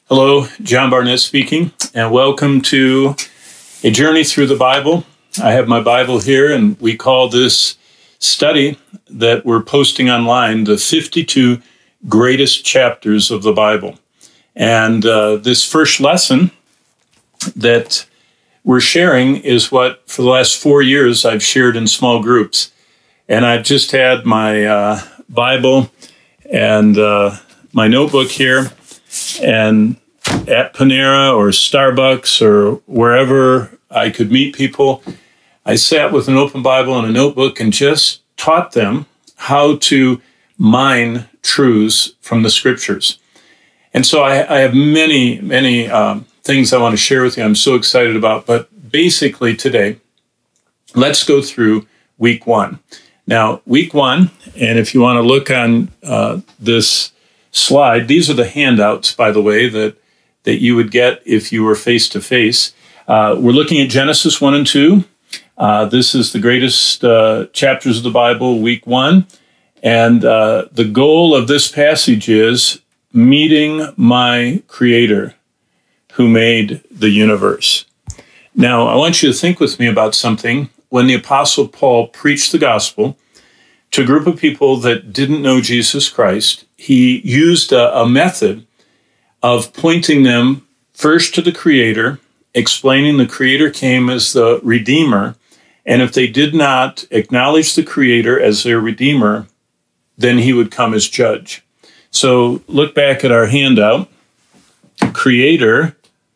Hello, John Barnett speaking, and welcome to A Journey Through the Bible. I have my Bible here, and we call this study that we're posting online the 52 greatest chapters of the Bible. And this first lesson that we're sharing is what, for the last 4 years, I've shared in small groups. And I've just had my Bible and my notebook here, and at Panera or Starbucks or wherever I could meet people, I sat with an open Bible and a notebook and just taught them how to mine truths from the scriptures. And so I have many things I want to share with you I'm so excited about. But basically today, let's go through week one. Now, week one, and if you want to look on this slide, these are the handouts, by the way, that you would get if you were face-to-face. We're looking at Genesis 1 and 2. This is the greatest chapters of the Bible, week one. And the goal of this passage is meeting my Creator who made the universe. Now, I want you to think with me about something. When the Apostle Paul preached the gospel to a group of people that didn't know Jesus Christ, he used a method of pointing them first to the Creator, explaining the Creator came as the Redeemer, and if they did not acknowledge the Creator as their Redeemer, then he would come as judge. So look back at our handout. Creator,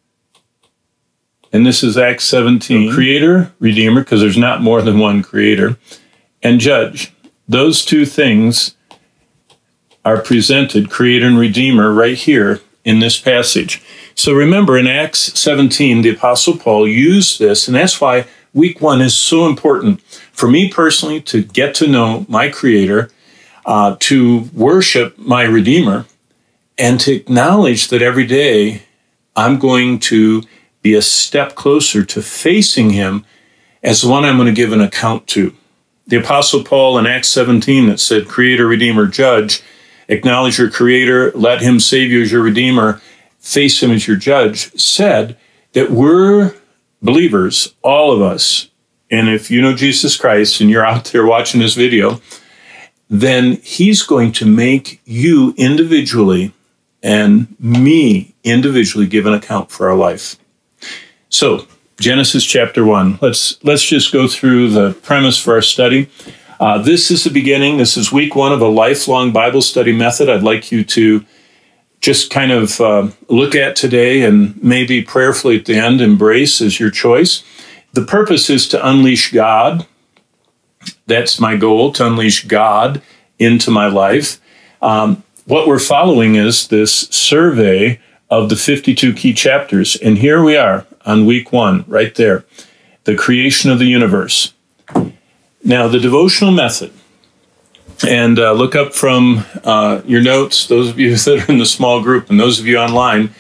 and this is Acts 17. So Creator, Redeemer, because there's not more than one Creator, and judge. Those two things are presented, Creator and Redeemer, right here in this passage. So remember, in Acts 17, the Apostle Paul used this, and that's why week one is so important for me personally to get to know my Creator, to worship my Redeemer, and to acknowledge that every day I'm going to be a step closer to facing him as the one I'm going to give an account to. The Apostle Paul in Acts 17 that said, Creator, Redeemer, Judge, acknowledge your Creator, let him save you as your Redeemer, face him as your judge, said that we're believers, all of us. And if you know Jesus Christ and you're out there watching this video, then he's going to make you individually and me individually give an account for our life. So, Genesis chapter 1. Let's just go through the premise for our study. This is the beginning. This is week one of a lifelong Bible study method I'd like you to just kind of look at today and maybe prayerfully at the end embrace as your choice. The purpose is to unleash God. That's my goal, to unleash God into my life. What we're following is this survey of the 52 key chapters. And here we are on week one, right there, the creation of the universe. Now, the devotional method, and look up from your notes, those of you that are in the small group and those of you online,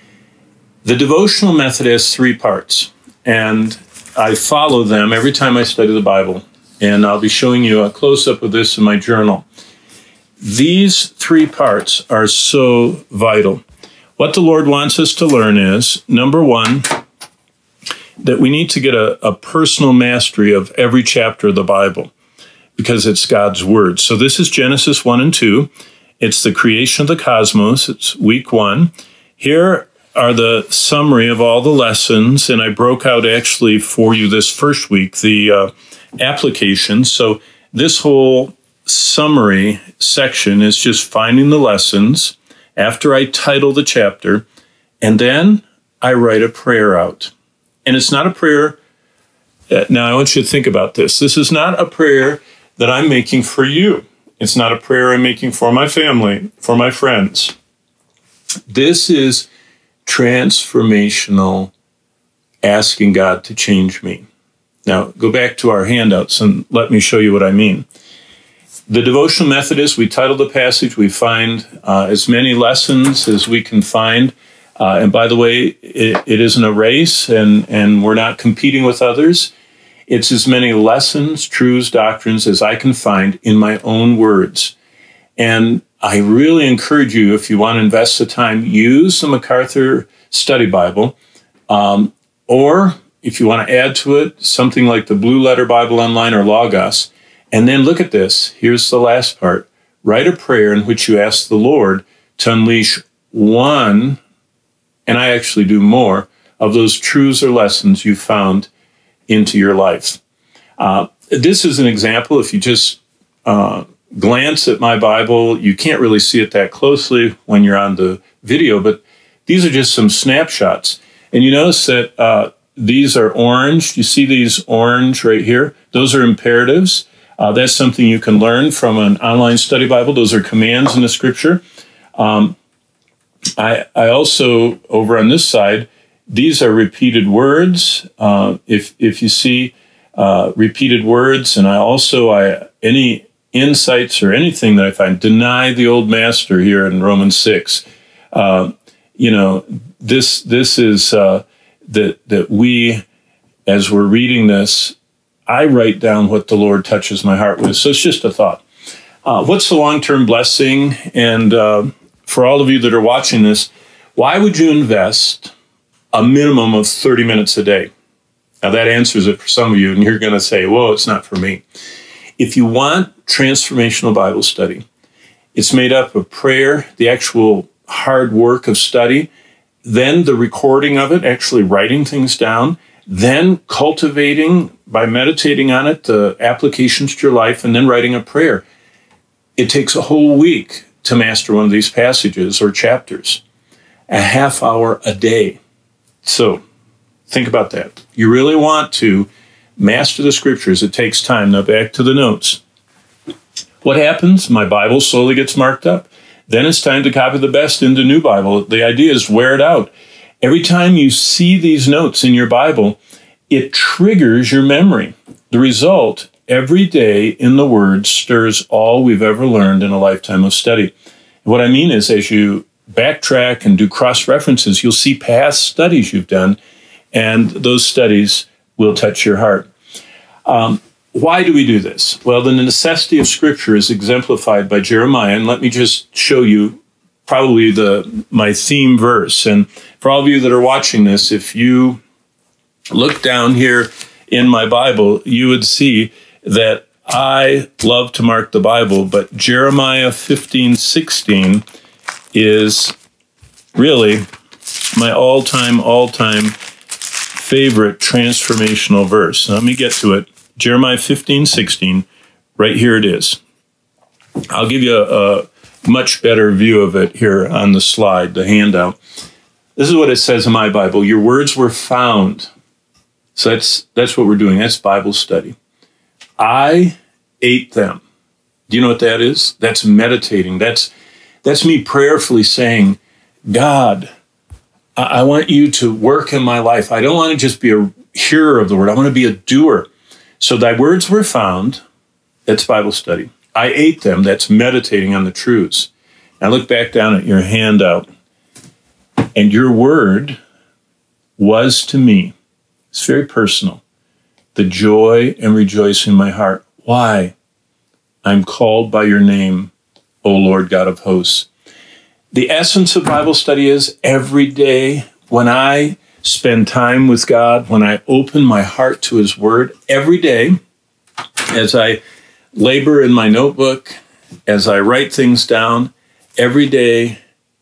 the devotional method has 3 parts, and I follow them every time I study the Bible, and I'll be showing you a close-up of this in my journal. These 3 parts are so vital. What the Lord wants us to learn is, number 1, that we need to get a personal mastery of every chapter of the Bible because it's God's Word. So this is Genesis 1 and 2. It's the creation of the cosmos. It's week 1. Here are the summary of all the lessons, and I broke out actually for you this first week, the applications. So this whole summary section is just finding the lessons after I title the chapter, and then I write a prayer out. And it's not a prayer. Now, I want you to think about this. This is not a prayer that I'm making for you. It's not a prayer I'm making for my family, for my friends. This is transformational, asking God to change me. Now, go back to our handouts and let me show you what I mean. The devotional method is we title the passage, we find as many lessons as we can find. And by the way, it isn't a race, and we're not competing with others. It's as many lessons, truths, doctrines as I can find in my own words. And I really encourage you, if you want to invest the time, use the MacArthur Study Bible, or if you want to add to it, something like the Blue Letter Bible Online or Logos. And then look at this. Here's the last part. Write a prayer in which you ask the Lord to unleash one, and I actually do more, of those truths or lessons you found into your life. This is an example. If you just glance at my Bible, you can't really see it that closely when you're on the video, but these are just some snapshots. And you notice that these are orange. You see these orange right here? Those are imperatives. That's something you can learn from an online study Bible. Those are commands in the scripture. I also, over on this side, these are repeated words. If you see repeated words, and any insights or anything that I find, deny the old master here in Romans 6. This is that we, as we're reading this, I write down what the Lord touches my heart with. So it's just a thought. What's the long-term blessing? And for all of you that are watching this, why would you invest a minimum of 30 minutes a day? Now that answers it for some of you, and you're going to say, well, it's not for me. If you want transformational Bible study, it's made up of prayer, the actual hard work of study, then the recording of it, actually writing things down, then cultivating by meditating on it, the applications to your life, and then writing a prayer. It takes a whole week to master one of these passages or chapters, a half hour a day. So think about that. You really want to master the scriptures. It takes time. Now back to the notes. What happens? My Bible slowly gets marked up. Then it's time to copy the best into New Bible. The idea is wear it out. Every time you see these notes in your Bible, it triggers your memory. The result, every day in the Word stirs all we've ever learned in a lifetime of study. What I mean is, as you backtrack and do cross-references, you'll see past studies you've done, and those studies will touch your heart. Why do we do this? Well, the necessity of Scripture is exemplified by Jeremiah, and let me just show you probably my theme verse. And for all of you that are watching this, if you look down here in my Bible, you would see that I love to mark the Bible, but Jeremiah 15:16 is really my all-time favorite transformational verse. Let me get to it. Jeremiah 15:16, right here it is. I'll give you a much better view of it here on the slide, the handout. This is what it says in my Bible. Your words were found. So that's what we're doing. That's Bible study. I ate them. Do you know what that is? That's meditating. That's me prayerfully saying, God, I want you to work in my life. I don't want to just be a hearer of the word. I want to be a doer. So thy words were found. That's Bible study. I ate them. That's meditating on the truths. Now look back down at your handout. And your word was to me, it's very personal, the joy and rejoicing in my heart. Why? I'm called by your name, O Lord God of hosts. The essence of Bible study is every day when I spend time with God, when I open my heart to his word, every day as I labor in my notebook, as I write things down, every day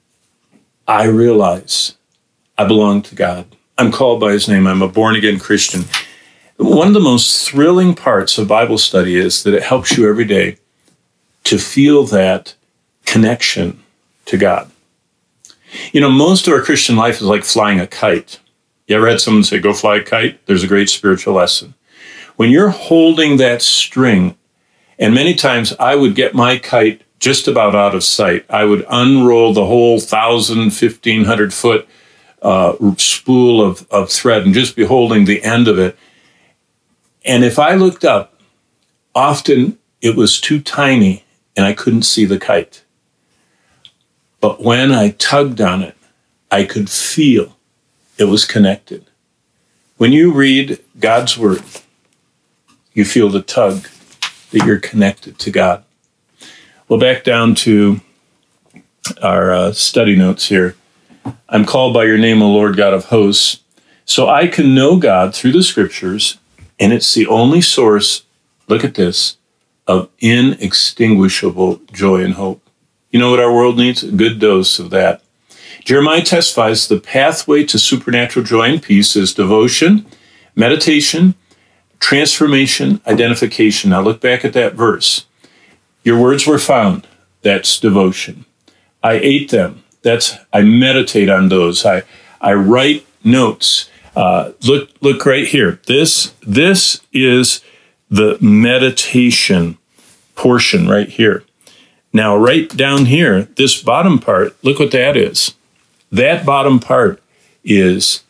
I realize I belong to God. I'm called by his name. I'm a born-again Christian. One of the most thrilling parts of Bible study is that it helps you every day to feel that connection to God. You know, most of our Christian life is like flying a kite. You ever had someone say, go fly a kite? There's a great spiritual lesson. When you're holding that string, and many times I would get my kite just about out of sight. I would unroll the whole 1,000, 1,500 foot spool of thread and just be holding the end of it. And if I looked up, often it was too tiny and I couldn't see the kite. But when I tugged on it, I could feel it was connected. When you read God's word, you feel the tug that you're connected to God. Well, back down to study notes here. I'm called by your name, O Lord God of hosts. So I can know God through the scriptures, and it's the only source, look at this, of inextinguishable joy and hope. You know what our world needs? A good dose of that. Jeremiah testifies the pathway to supernatural joy and peace is devotion, meditation, transformation, identification. Now look back at that verse. Your words were found. That's devotion. I ate them. I meditate on those. I write notes. Look right here. This is the meditation portion right here. Now, right down here, this bottom part, look what that is. That bottom part is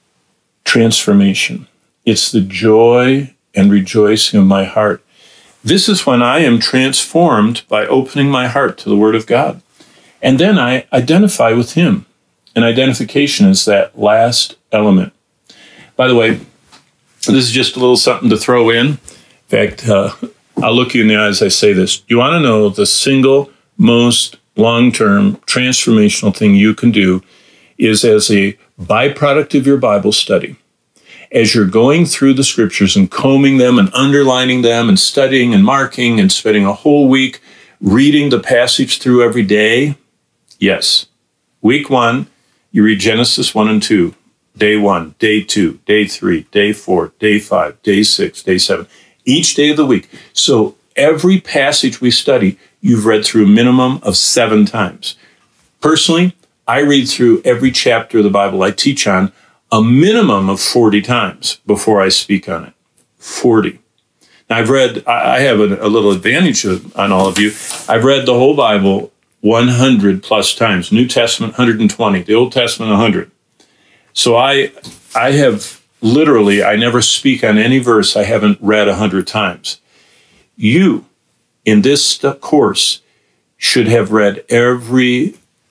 transformation. It's the joy and rejoicing of my heart. This is when I am transformed by opening my heart to the Word of God. And then I identify with Him. And identification is that last element. By the way, this is just a little something to throw in. In fact, I'll look you in the eye as I say this. You want to know the single most long-term transformational thing you can do is as a byproduct of your Bible study. As you're going through the scriptures and combing them and underlining them and studying and marking and spending a whole week reading the passage through every day, yes. Week 1, you read Genesis 1 and 2. Day 1, day 2, day 3, day 4, day 5, day 6, day 7. Each day of the week. So every passage we study, you've read through a minimum of 7 times. Personally, I read through every chapter of the Bible I teach on a minimum of 40 times before I speak on it. 40. Now I have a little advantage on all of you. I've read the whole Bible 100 plus times. New Testament, 120. The Old Testament, 100. So I have literally, I never speak on any verse I haven't read 100 times. You, in this course, should have read every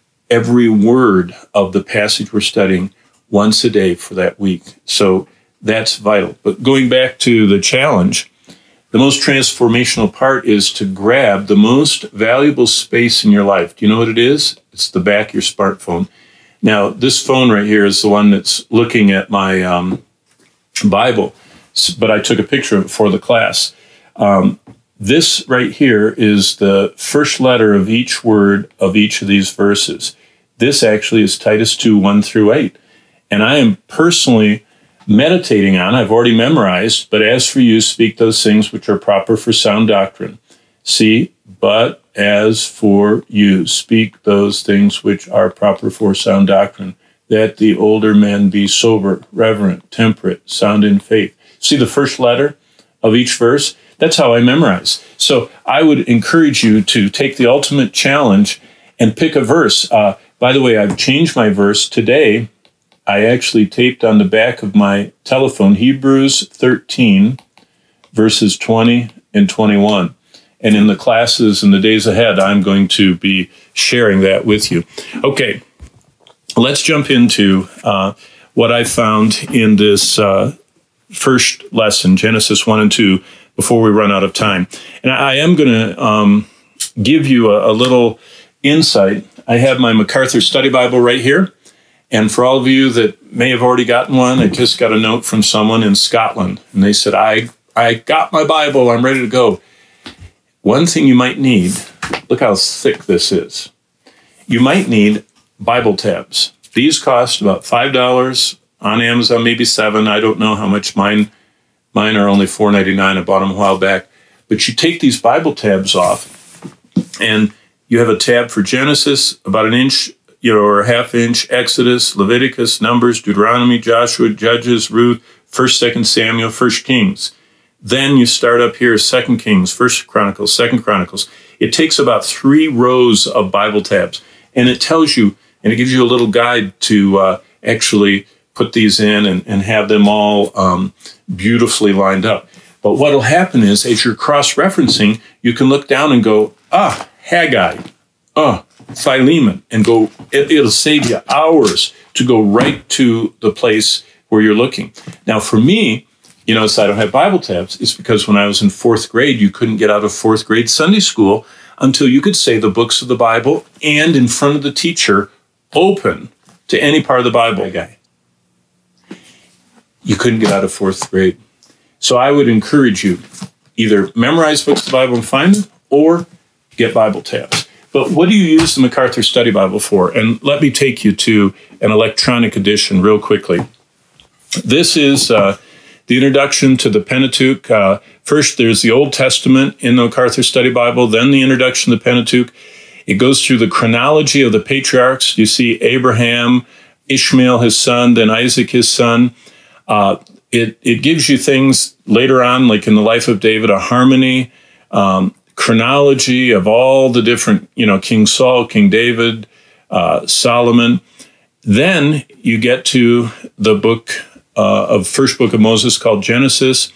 word of the passage we're studying once a day for that week. So that's vital. But going back to the challenge, the most transformational part is to grab the most valuable space in your life. Do you know what it is? It's the back of your smartphone. Now, this phone right here is the one that's looking at my Bible, but I took a picture of it for the class. This right here is the first letter of each word of each of these verses. This actually is Titus 2, 1 through 8. And I am personally meditating on, I've already memorized, but as for you, speak those things which are proper for sound doctrine. See, but as for you, speak those things which are proper for sound doctrine, that the older men be sober, reverent, temperate, sound in faith. See the first letter of each verse? That's how I memorize. So I would encourage you to take the ultimate challenge and pick a verse. By the way, I've changed my verse today. I actually taped on the back of my telephone Hebrews 13, verses 20 and 21. And in the classes in the days ahead, I'm going to be sharing that with you. Okay, let's jump into what I found in this first lesson, Genesis 1 and 2, before we run out of time. And I am going to give you a little insight. I have my MacArthur Study Bible right here. And for all of you that may have already gotten one, I just got a note from someone in Scotland. And they said, I got my Bible. I'm ready to go. One thing you might need, look how thick this is. You might need Bible tabs. These cost about $5 on Amazon, maybe $7. I don't know how much mine are only $4.99. I bought them a while back. But you take these Bible tabs off, and you have a tab for Genesis, about an inch, or a half inch, Exodus, Leviticus, Numbers, Deuteronomy, Joshua, Judges, Ruth, 1st, 2nd Samuel, 1st Kings. Then you start up here, 2nd Kings, 1st Chronicles, 2nd Chronicles. It takes about 3 rows of Bible tabs, and it tells you, and it gives you a little guide to actually put these in and have them all beautifully lined up. But what will happen is, as you're cross-referencing, you can look down and go, Haggai, Philemon, and go, it'll save you hours to go right to the place where you're looking. Now, for me, so I don't have Bible tabs. It's because when I was in 4th grade, you couldn't get out of 4th grade Sunday school until you could say the books of the Bible and in front of the teacher, open to any part of the Bible. Guy. You couldn't get out of fourth grade. So I would encourage you, either memorize books of the Bible and find them, or get Bible tabs. But what do you use the MacArthur Study Bible for? And let me take you to an electronic edition real quickly. This is the introduction to the Pentateuch. First, there's the Old Testament in the MacArthur Study Bible, then the introduction to the Pentateuch. It goes through the chronology of the patriarchs. You see Abraham, Ishmael, his son, then Isaac, his son. It gives you things later on, like in the life of David, a harmony, chronology of all the different, King Saul, King David, Solomon. Then you get to the first book of Moses called Genesis.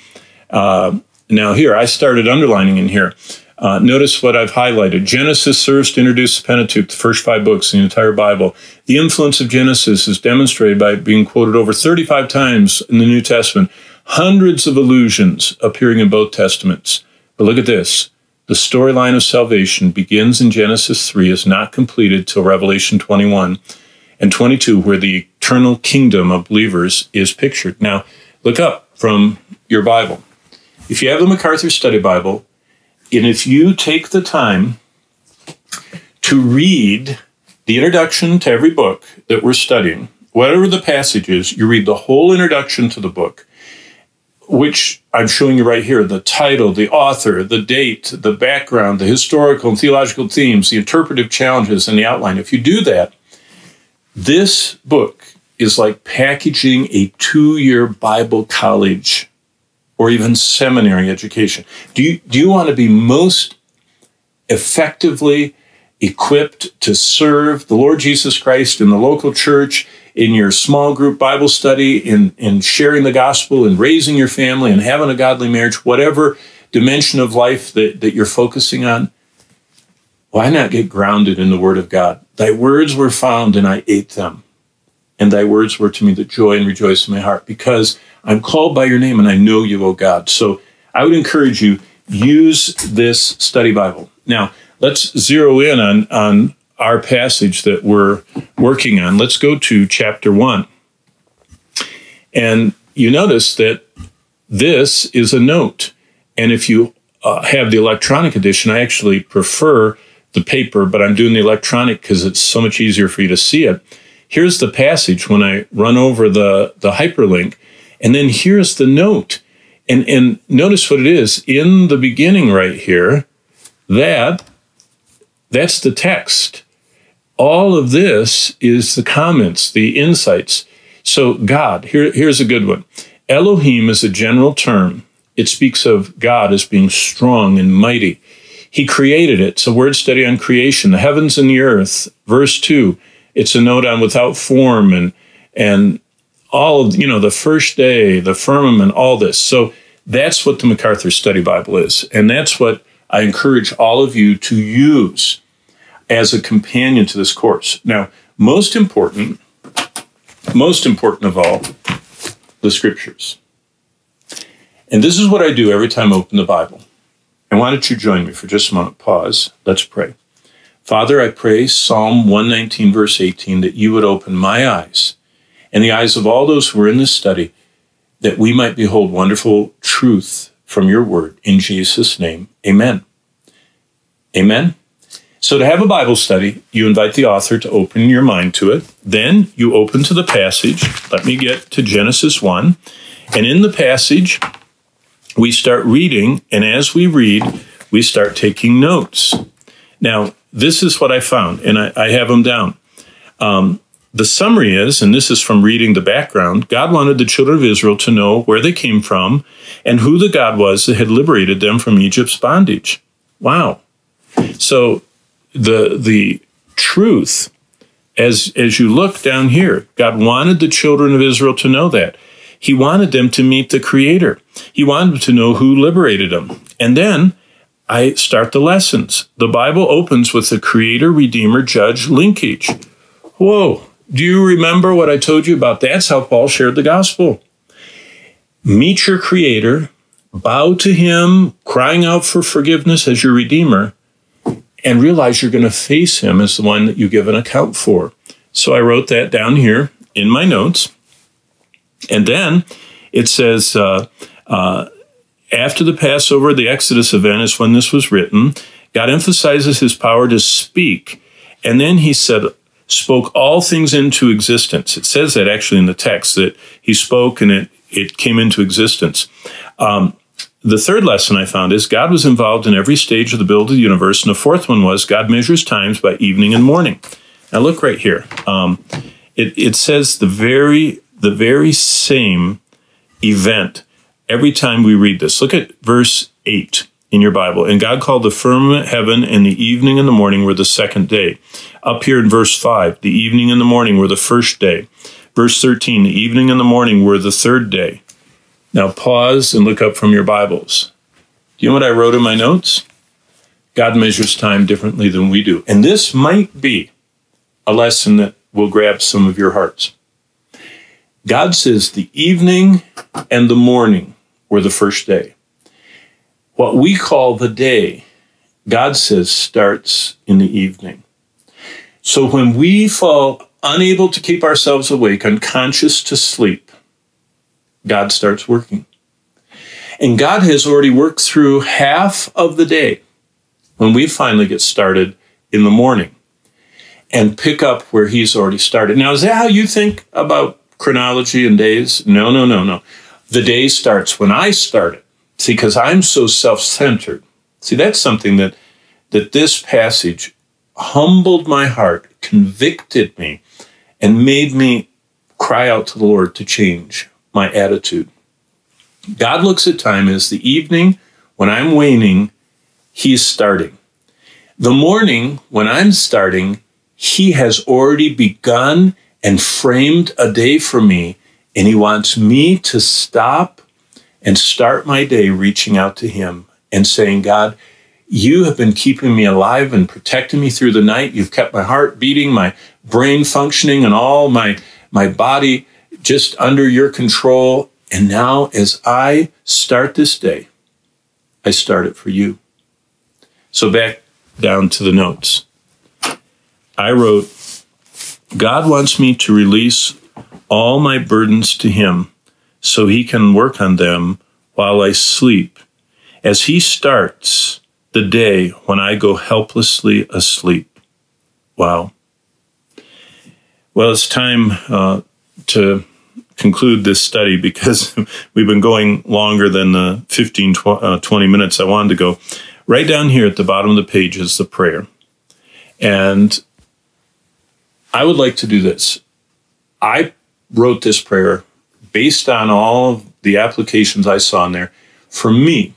Now here, I started underlining in here. Notice what I've highlighted. Genesis serves to introduce the Pentateuch, the first 5 books in the entire Bible. The influence of Genesis is demonstrated by being quoted over 35 times in the New Testament. Hundreds of allusions appearing in both Testaments. But look at this. The storyline of salvation begins in Genesis 3, is not completed till Revelation 21 and 22, where the eternal kingdom of believers is pictured. Now, look up from your Bible. If you have the MacArthur Study Bible, and if you take the time to read the introduction to every book that we're studying, whatever the passage is, you read the whole introduction to the book, which I'm showing you right here, the title, the author, the date, the background, the historical and theological themes, the interpretive challenges, and the outline. If you do that, this book is like packaging a 2-year Bible college or even seminary education. Do you want to be most effectively equipped to serve the Lord Jesus Christ in the local church, in your small group Bible study, in sharing the gospel, in raising your family, and having a godly marriage, whatever dimension of life that you're focusing on? Why not get grounded in the Word of God? Thy words were found, and I ate them. And thy words were to me the joy and rejoice in my heart, because I'm called by your name, and I know you, O God. So I would encourage you, use this study Bible. Now, let's zero in on our passage that we're working on. Let's go to chapter 1. And you notice that this is a note. And if you have the electronic edition, I actually prefer the paper, but I'm doing the electronic because it's so much easier for you to see it. Here's the passage when I run over the hyperlink, and then here's the note. And notice what it is. In the beginning right here, that's the text. All of this is the comments, the insights. So God, here's a good one. Elohim is a general term. It speaks of God as being strong and mighty. He created it. It's a word study on creation, the heavens and the earth. Verse 2, it's a note on without form and all of, the first day, the firmament, all this. So that's what the MacArthur Study Bible is. And that's what I encourage all of you to use as a companion to this course. Now, most important of all, the scriptures. And this is what I do every time I open the Bible. And why don't you join me for just a moment? Pause. Let's pray. Father, I pray Psalm 119, verse 18, that you would open my eyes and the eyes of all those who are in this study, that we might behold wonderful truth from your word. In Jesus' name, amen. Amen. So to have a Bible study, you invite the author to open your mind to it. Then you open to the passage. Let me get to Genesis 1. And in the passage, we start reading, and as we read, we start taking notes. Now, this is what I found, and I have them down. The summary is, and this is from reading the background, God wanted the children of Israel to know where they came from and who the God was that had liberated them from Egypt's bondage. Wow. So the truth, as you look down here, God wanted the children of Israel to know that. He wanted them to meet the Creator. He wanted them to know who liberated them. And then I start the lessons. The Bible opens with the Creator, Redeemer, Judge linkage. Whoa. Do you remember what I told you about? That's how Paul shared the gospel. Meet your Creator, bow to Him, crying out for forgiveness as your Redeemer, and realize you're going to face him as the one that you give an account for. So I wrote that down here in my notes. And then it says, after the Passover, the Exodus event is when this was written. God emphasizes his power to speak. And then he said, spoke all things into existence. It says that actually in the text, that he spoke and it came into existence. The third lesson I found is God was involved in every stage of the build of the universe. And the fourth one was God measures times by evening and morning. Now look right here. It says the very same event every time we read this. Look at verse 8 in your Bible. And God called the firmament heaven, and the evening and the morning were the second day. Up here in verse 5, the evening and the morning were the first day. Verse 13, the evening and the morning were the third day. Now pause and look up from your Bibles. Do you know what I wrote in my notes? God measures time differently than we do. And this might be a lesson that will grab some of your hearts. God says the evening and the morning were the first day. What we call the day, God says, starts in the evening. So when we fall unable to keep ourselves awake, unconscious to sleep, God starts working. And God has already worked through half of the day when we finally get started in the morning and pick up where he's already started. Now, is that how you think about chronology and days? No. The day starts when I start it. See, because I'm so self-centered. See, that's something that this passage humbled my heart, convicted me, and made me cry out to the Lord to change my attitude. God looks at time as the evening when I'm waning, he's starting. The morning when I'm starting, he has already begun and framed a day for me, and he wants me to stop and start my day reaching out to him and saying, God, you have been keeping me alive and protecting me through the night. You've kept my heart beating, my brain functioning, and all my body just under your control. And now as I start this day, I start it for you. So back down to the notes. I wrote, God wants me to release all my burdens to him so he can work on them while I sleep, as he starts the day when I go helplessly asleep. Wow. Well, it's time to conclude this study because we've been going longer than the 15, 20 minutes I wanted to go. Right down here at the bottom of the page is the prayer. And I would like to do this. I wrote this prayer based on all of the applications I saw in there for me.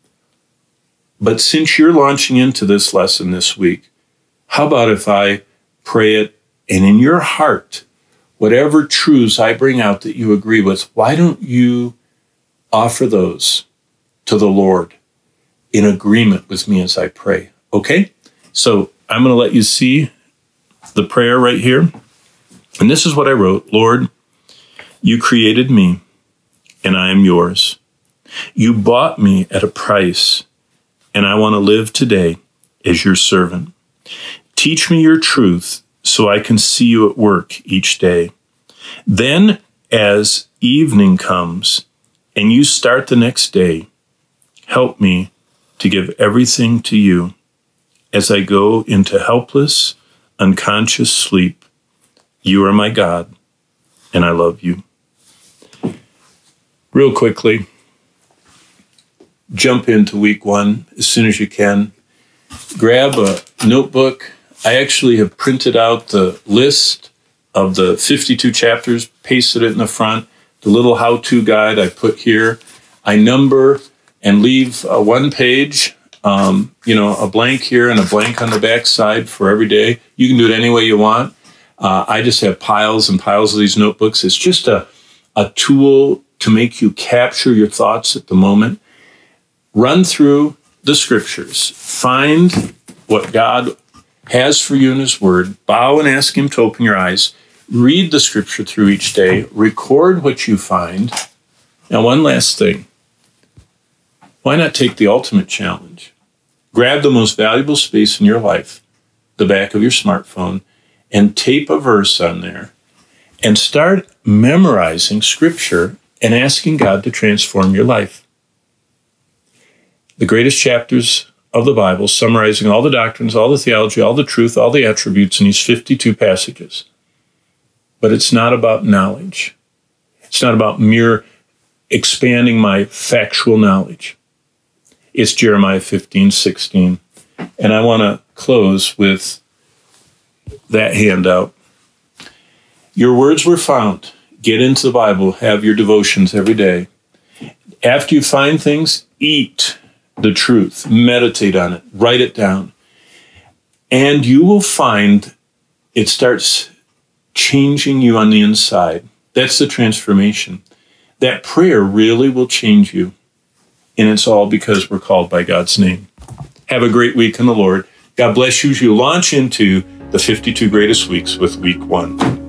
But since you're launching into this lesson this week, how about if I pray it, and in your heart, whatever truths I bring out that you agree with, why don't you offer those to the Lord in agreement with me as I pray? Okay? So I'm going to let you see the prayer right here. And this is what I wrote. Lord, you created me, and I am yours. You bought me at a price, and I want to live today as your servant. Teach me your truth so I can see you at work each day. Then, as evening comes and you start the next day, help me to give everything to you as I go into helpless, unconscious sleep. You are my God, and I love you. Real quickly, jump into week 1 as soon as you can. Grab a notebook. I actually have printed out the list of the 52 chapters, pasted it in the front. The little how-to guide I put here. I number and leave one page, a blank here and a blank on the back side for every day. You can do it any way you want. I just have piles and piles of these notebooks. It's just a tool to make you capture your thoughts at the moment. Run through the scriptures. Find what God has for you in his word. Bow and ask him to open your eyes. Read the scripture through each day. Record what you find. Now, one last thing. Why not take the ultimate challenge? grab the most valuable space in your life, the back of your smartphone, and tape a verse on there and start memorizing Scripture and asking God to transform your life. The greatest chapters of the Bible, summarizing all the doctrines, all the theology, all the truth, all the attributes in these 52 passages. But it's not about knowledge. It's not about mere expanding my factual knowledge. It's Jeremiah 15:16. And I want to close with that handout. Your words were found. Get into the Bible. Have your devotions every day. After you find things, eat the truth. Meditate on it. Write it down. And you will find it starts changing you on the inside. That's the transformation. That prayer really will change you. And it's all because we're called by God's name. Have a great week in the Lord. God bless you as you launch into the 52 greatest weeks with week 1.